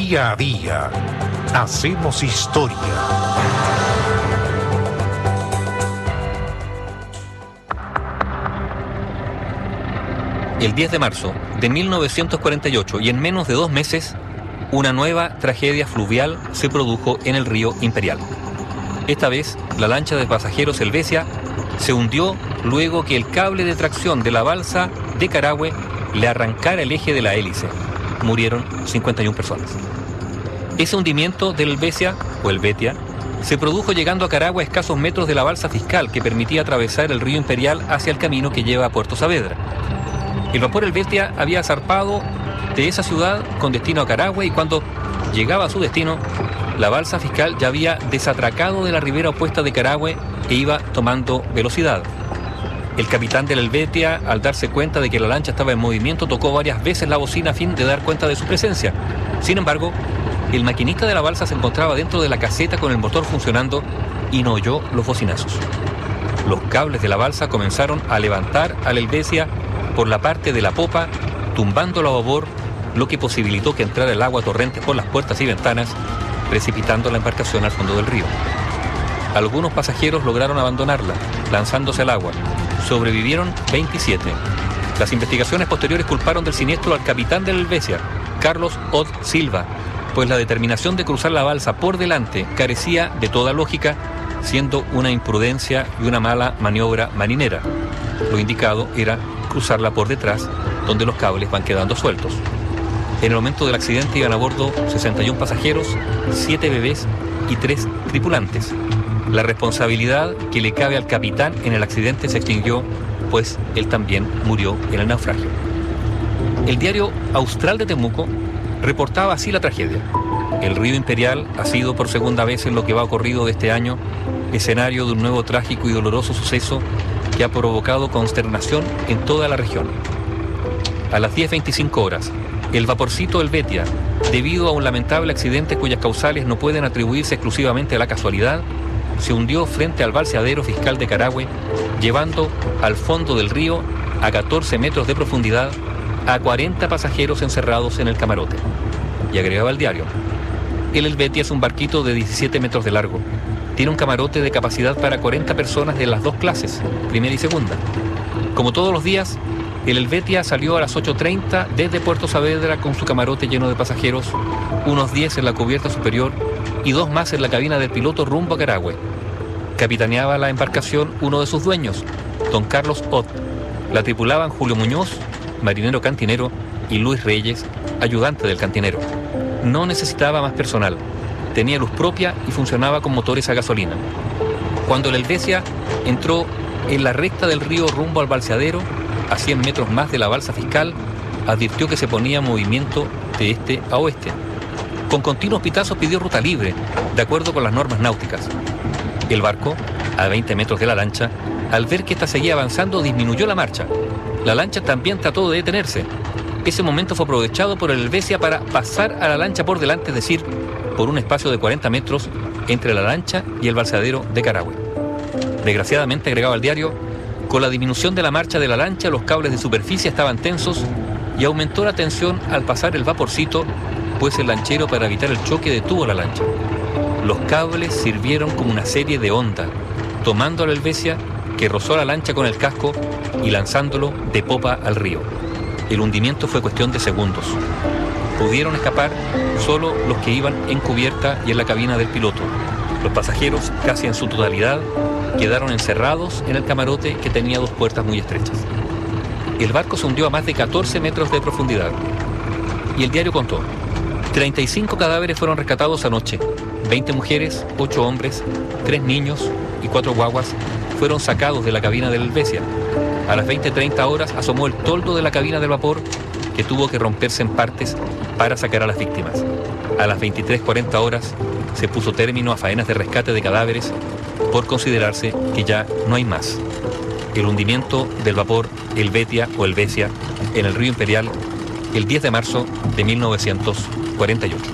Speaker 13: Día a día, hacemos historia.
Speaker 2: El diez de marzo de mil novecientos cuarenta y ocho, y en menos de dos meses, una nueva tragedia fluvial se produjo en el río Imperial. Esta vez, la lancha de pasajeros Helvetia se hundió luego que el cable de tracción de la balsa de Carahue le arrancara el eje de la hélice. Murieron cincuenta y una personas. Ese hundimiento del Helvetia, o Helvetia, se produjo llegando a Carahue a escasos metros de la balsa fiscal que permitía atravesar el río Imperial hacia el camino que lleva a Puerto Saavedra. El vapor Helvetia había zarpado de esa ciudad con destino a Carahue, y cuando llegaba a su destino, la balsa fiscal ya había desatracado de la ribera opuesta de Carahue e iba tomando velocidad. El capitán del Helvetia, al darse cuenta de que la lancha estaba en movimiento, tocó varias veces la bocina a fin de dar cuenta de su presencia. Sin embargo, el maquinista de la balsa se encontraba dentro de la caseta con el motor funcionando y no oyó los bocinazos. Los cables de la balsa comenzaron a levantar al Helvetia por la parte de la popa, tumbándolo a babor, lo que posibilitó que entrara el agua torrente por las puertas y ventanas, precipitando la embarcación al fondo del río. Algunos pasajeros lograron abandonarla, lanzándose al agua. Sobrevivieron veintisiete. Las investigaciones posteriores culparon del siniestro al capitán del Helvetia, Carlos Od Silva, pues la determinación de cruzar la balsa por delante carecía de toda lógica, siendo una imprudencia y una mala maniobra marinera. Lo indicado era cruzarla por detrás, donde los cables van quedando sueltos. En el momento del accidente iban a bordo sesenta y un pasajeros, siete bebés y tres tripulantes. La responsabilidad que le cabe al capitán en el accidente se extinguió, pues él también murió en el naufragio. El diario Austral de Temuco reportaba así la tragedia. El río Imperial ha sido por segunda vez en lo que va ocurrido de este año escenario de un nuevo trágico y doloroso suceso que ha provocado consternación en toda la región. A las diez veinticinco horas, el vaporcito Helvetia, debido a un lamentable accidente cuyas causales no pueden atribuirse exclusivamente a la casualidad, se hundió frente al balseadero fiscal de Carahue, llevando al fondo del río, a catorce metros de profundidad, a cuarenta pasajeros encerrados en el camarote. Y agregaba el diario: el Helvetia es un barquito de diecisiete metros de largo. Tiene un camarote de capacidad para cuarenta personas de las dos clases, primera y segunda. Como todos los días, el Helvetia salió a las ocho treinta desde Puerto Saavedra con su camarote lleno de pasajeros, unos diez en la cubierta superior y dos más en la cabina del piloto rumbo a Carahue. Capitaneaba la embarcación uno de sus dueños, don Carlos Ott. La tripulaban Julio Muñoz, marinero cantinero, y Luis Reyes, ayudante del cantinero. No necesitaba más personal. Tenía luz propia y funcionaba con motores a gasolina. Cuando el Helvetia entró en la recta del río rumbo al balseadero, a cien metros más de la balsa fiscal, advirtió que se ponía en movimiento de este a oeste. Con continuos pitazos pidió ruta libre, de acuerdo con las normas náuticas. El barco, a veinte metros de la lancha, al ver que ésta seguía avanzando, disminuyó la marcha. La lancha también trató de detenerse. Ese momento fue aprovechado por el Helvetia para pasar a la lancha por delante, es decir, por un espacio de cuarenta metros entre la lancha y el balseadero de Carahue. Desgraciadamente, agregaba el diario, con la disminución de la marcha de la lancha, los cables de superficie estaban tensos y aumentó la tensión al pasar el vaporcito, pues el lanchero, para evitar el choque, detuvo la lancha. Los cables sirvieron como una serie de onda, tomando al Helvetia, que rozó la lancha con el casco y lanzándolo de popa al río. El hundimiento fue cuestión de segundos. Pudieron escapar solo los que iban en cubierta y en la cabina del piloto. Los pasajeros, casi en su totalidad, quedaron encerrados en el camarote, que tenía dos puertas muy estrechas. El barco se hundió a más de catorce metros de profundidad. Y el diario contó: treinta y cinco cadáveres fueron rescatados anoche. veinte mujeres, ocho hombres, tres niños y cuatro guaguas fueron sacados de la cabina del Helvetia. A las veinte treinta horas asomó el toldo de la cabina del vapor, que tuvo que romperse en partes para sacar a las víctimas. A las veintitrés cuarenta horas se puso término a faenas de rescate de cadáveres, por considerarse que ya no hay más. El hundimiento del vapor Helvetia o Helvetia en el río Imperial el diez de marzo de mil novecientos cuarenta y ocho.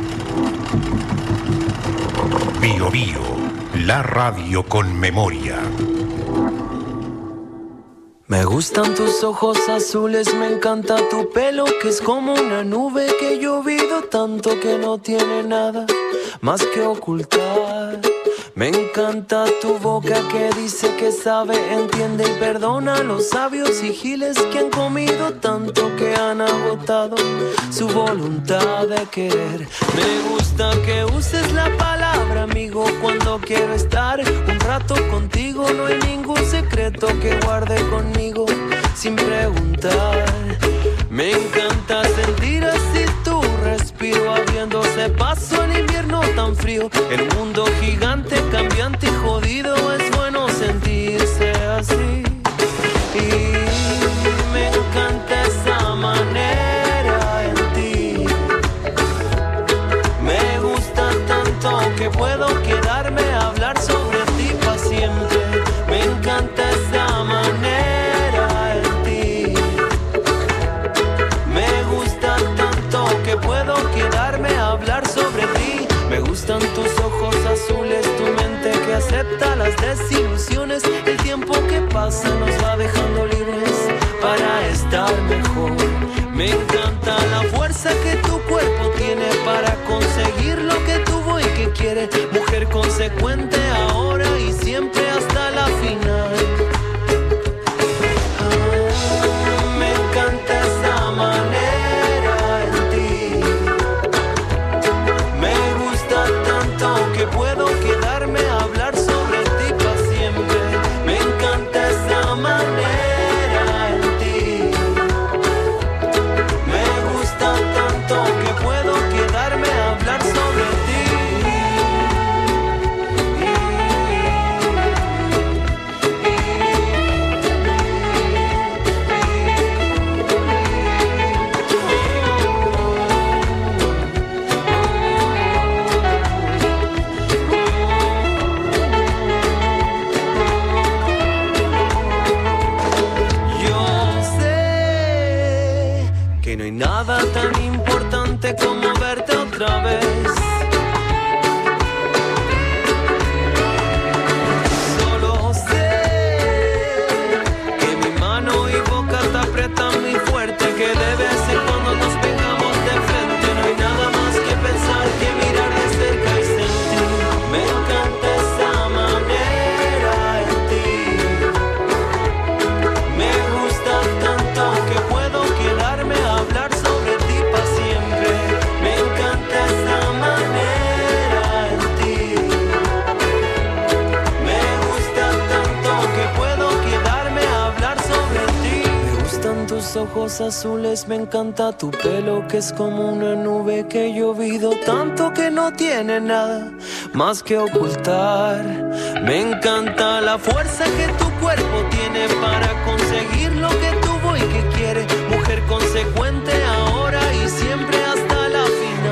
Speaker 13: Bio Bio, la radio con memoria.
Speaker 22: Me gustan tus ojos azules, me encanta tu pelo, que es como una nube que he llovido tanto que no tiene nada más que ocultar. Me encanta tu boca que dice que sabe, entiende y perdona a los sabios y giles que han comido tanto que han agotado su voluntad de querer. Me gusta que uses la palabra amigo cuando quiero estar un rato contigo. No hay ningún secreto que guarde conmigo sin preguntar. Me encanta sentir así tu respiro, abriéndose paso el invierno tan frío. El mundo gigante, cambiante y jodido, es bueno sentirse así. Y me encanta esa manera en ti. Me gusta tanto que puedo quedarme a hablar sobre ti para siempre. Me encanta esa manera en ti. Me gusta tanto que puedo quedarme a hablar sobre ti. Me gustan tus ojos azules, tu mente que acepta las desilusiones. El tiempo que pasa nos va dejando libres para estar mejor. Me encanta la fuerza que tu cuerpo tiene para conseguir lo que tuvo y que quiere. Mujer consecuente ahora y siempre hasta la final. Ah, me encanta esa manera en ti. Me gusta tanto que puedo quedarme a hablar sobre ti para siempre. Me encanta esa manera en ti. Me gusta tanto que puedo quedarme a hablar sobre ti. Que no hay nada tan importante como verte otra vez. Solo sé que mi mano y boca te aprietan muy fuerte, que debe ser cuando nos pegamos de frente. No hay nada más que pensar que mirar de cerca y sentir. Me encanta esa manera en ti. Me gusta tanto que puedo quedarme a hablar sobre ti para siempre. Me encanta esa manera en ti. Me gusta tanto que puedo quedarme a hablar sobre ti. Me gustan tus ojos azules, me encanta tu pelo que es como una nube que he llovido tanto que no tiene nada más que ocultar. Me encanta la fuerza que tu cuerpo tiene para conseguir lo que tuvo y que quiere. Mujer consecuente ahora y siempre hasta la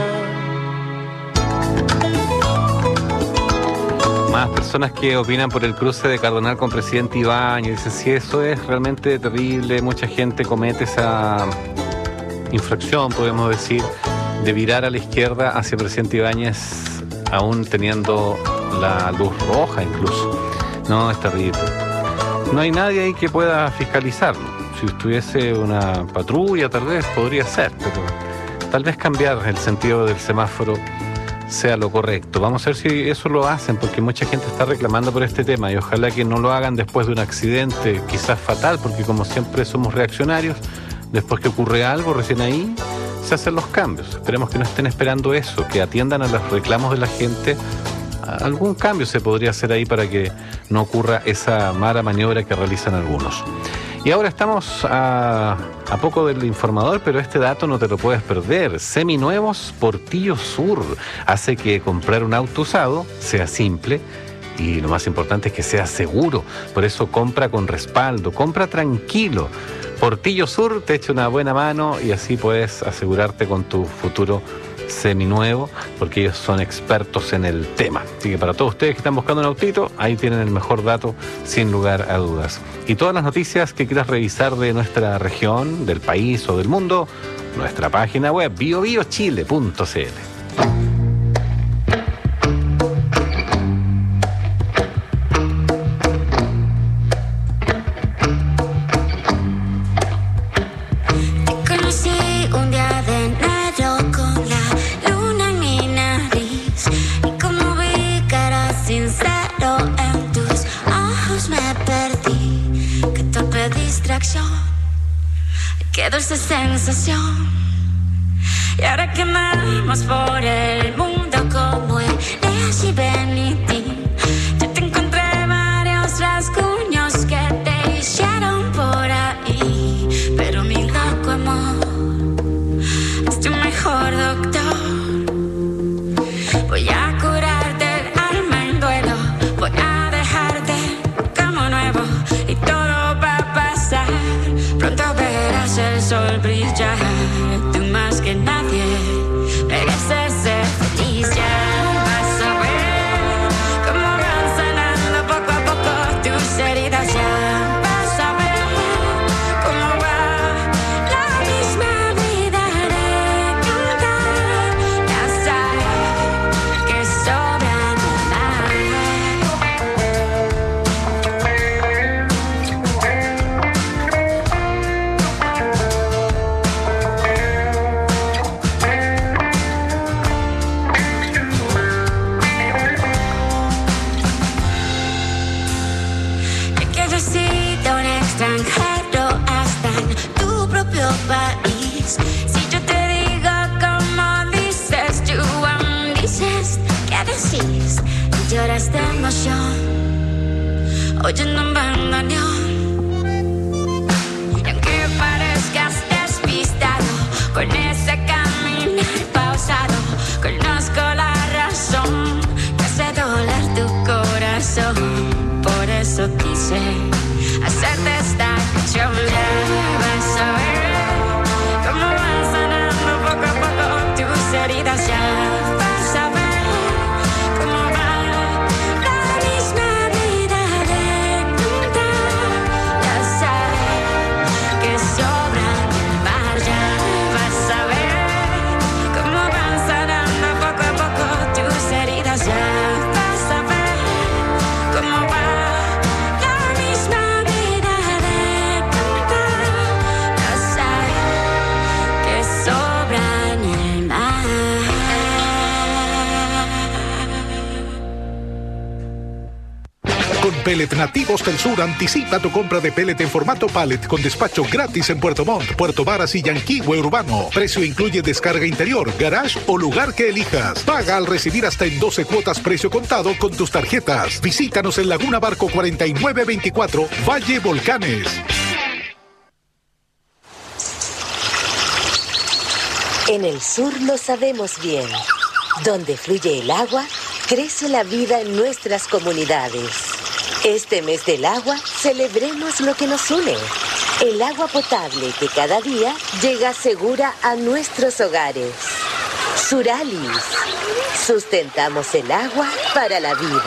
Speaker 22: final.
Speaker 8: Más personas que opinan por el cruce de Cardonal con Presidente Ibáñez. Dicen, si eso es realmente terrible, mucha gente comete esa infracción, podemos decir, de virar a la izquierda hacia Presidente Ibáñez, aún teniendo la luz roja incluso. No, es terrible. No hay nadie ahí que pueda fiscalizarlo. Si estuviese una patrulla, tal vez podría ser, pero tal vez cambiar el sentido del semáforo sea lo correcto. Vamos a ver si eso lo hacen, porque mucha gente está reclamando por este tema y ojalá que no lo hagan después de un accidente quizás fatal, porque como siempre somos reaccionarios, después que ocurre algo, recién ahí se hacen los cambios. Esperemos que no estén esperando eso, que atiendan a los reclamos de la gente. Algún cambio se podría hacer ahí para que no ocurra esa mala maniobra que realizan algunos. Y ahora estamos a, a poco del informador, pero este dato no te lo puedes perder. Seminuevos Portillo Sur hace que comprar un auto usado sea simple y lo más importante es que sea seguro. Por eso compra con respaldo, compra tranquilo. Portillo Sur te echa una buena mano y así puedes asegurarte con tu futuro seminuevo, porque ellos son expertos en el tema. Así que para todos ustedes que están buscando un autito, ahí tienen el mejor dato sin lugar a dudas. Y todas las noticias que quieras revisar de nuestra región, del país o del mundo, nuestra página web bio bio chile punto c l.
Speaker 7: perfección. Qué dulce sensación. Y ahora que andamos por el mundo como el Leas y Benity, yo te encontré varios rasguños que te hicieron por ahí. Pero mi loco amor es tu mejor doctor. Voy a curarte el alma en duelo. Voy a dejarte como nuevo. Y todo va a pasar. Pronto verás el sol brillar. Tú más que nadie mereces ser feliz. Ya vas a ver cómo van sanando poco a poco tus heridas. Ya vas a ver cómo va la misma vida de cantar. Ya sabes que sobran extranjero hasta en tu propio país. Si yo te digo como dices, tú aún dices, ¿qué decís? Y lloras de emoción, oyendo un bandoneón. Y aunque parezcas despistado, con ese caminar pausado, conozco la razón que hace doler tu corazón. Por eso quise hacerte esta canción. Ya vas a ver cómo van sanando poco a poco tus heridas. Ya vas a ver cómo va la misma vida de cantar. Ya sabes que sobra el mar. Ya vas a ver cómo van sanando poco a poco tus heridas. Ya vas a ver cómo va.
Speaker 3: Con Pellet Nativos del Sur, anticipa tu compra de pellet en formato pallet con despacho gratis en Puerto Montt, Puerto Varas y Yanquihue Urbano. Precio incluye descarga interior, garage o lugar que elijas. Paga al recibir hasta en doce cuotas precio contado con tus tarjetas. Visítanos en Laguna Barco cuarenta y nueve veinticuatro, Valle Volcanes.
Speaker 9: En el sur lo sabemos bien. Donde fluye el agua, crece la vida en nuestras comunidades. Este mes del agua, celebremos lo que nos une. El agua potable que cada día llega segura a nuestros hogares. Suralis. Sustentamos el agua para la vida.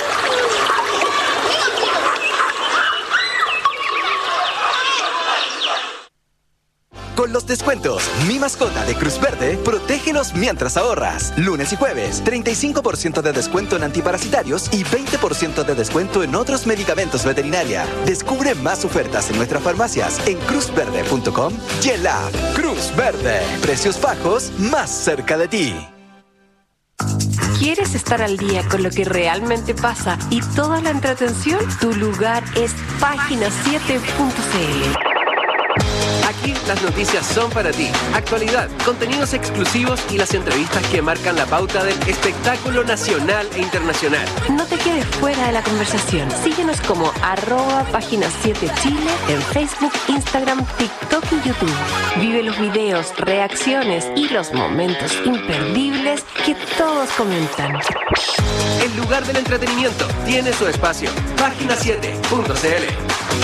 Speaker 10: Con los descuentos Mi Mascota de Cruz Verde, protégelos mientras ahorras. Lunes y jueves, treinta y cinco por ciento de descuento en antiparasitarios y veinte por ciento de descuento en otros medicamentos veterinaria. Descubre más ofertas en nuestras farmacias en cruz verde punto com y en la app Cruz Verde. Precios bajos más cerca de ti.
Speaker 29: ¿Quieres estar al día con lo que realmente pasa y toda la entretención? Tu lugar es página siete punto c l.
Speaker 25: Aquí las noticias son para ti. Actualidad, contenidos exclusivos y las entrevistas que marcan la pauta del espectáculo nacional e internacional.
Speaker 29: No te quedes fuera de la conversación. Síguenos como arroba página siete Chile en Facebook, Instagram, TikTok y YouTube. Vive los videos, reacciones y los momentos imperdibles que todos comentan.
Speaker 25: El lugar del entretenimiento tiene su espacio. página siete punto c l.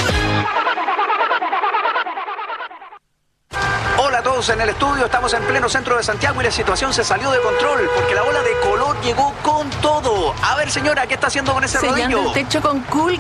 Speaker 11: Hola a todos en el estudio, estamos en pleno centro de Santiago y la situación se salió de control porque la ola de color llegó con todo. A ver, señora, ¿qué está haciendo con ese rodillo?
Speaker 29: Sellando el techo con Cool